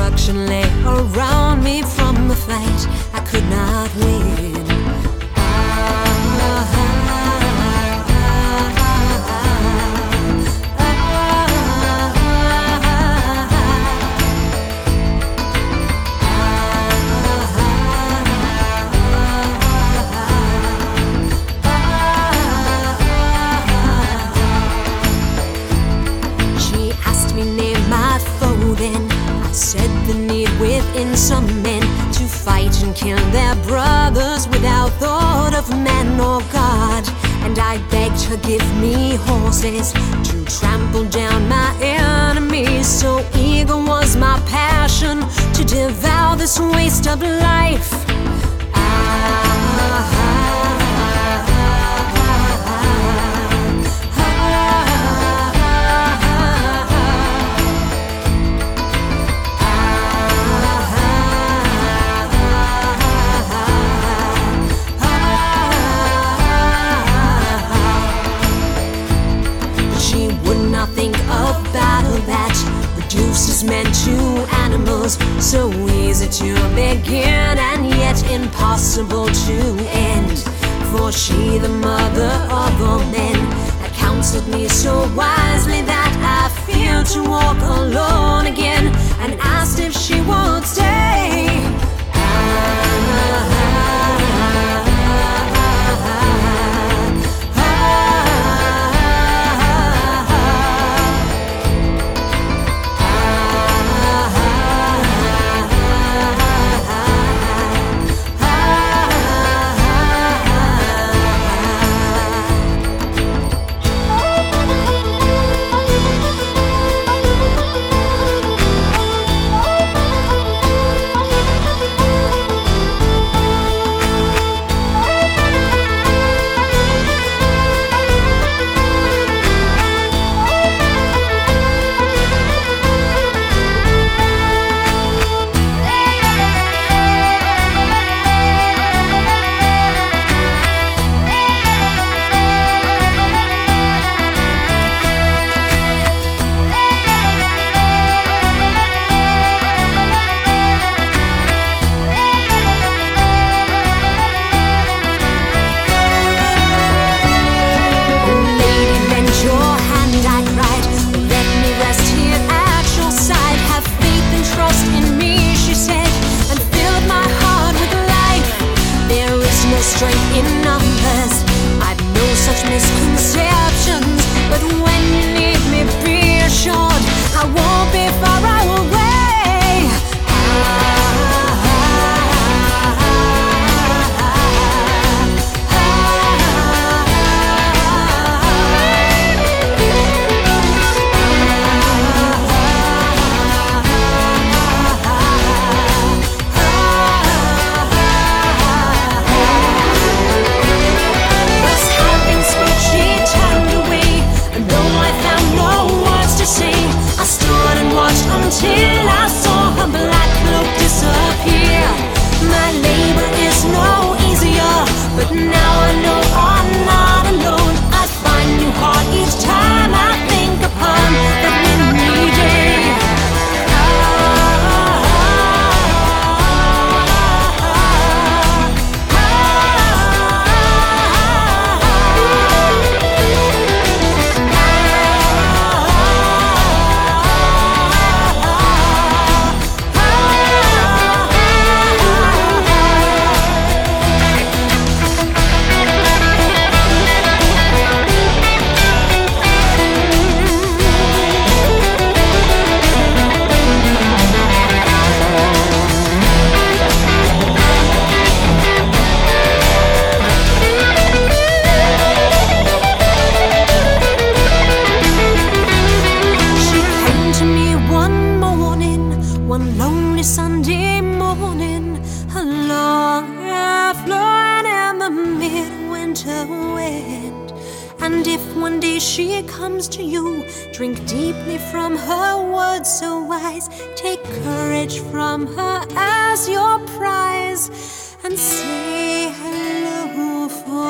destruction lay around me from the fight I could not win. I said the need within some men to fight and kill their brothers without thought of man or God. And I begged her give me horses to trample down my enemies. So eager was my passion to devour this waste of life. Think of battle that reduces men to animals, so easy to begin and yet impossible to end. For she, the mother of all men, had counseled me so wisely that I feared to walk alone again, and asked if she would stay. Strength in numbers, I've no such misconceptions. But when you need me, be assured I won't be far away. Until I saw her black cloak disappear. My labor is no easier, but now I know I'm not alone. I find new heart each time I think upon that windy day. One lonely Sunday morning, along flowing in the midwinter wind. And if one day she comes to you, drink deeply from her words so wise. Take courage from her as your prize, and say hello for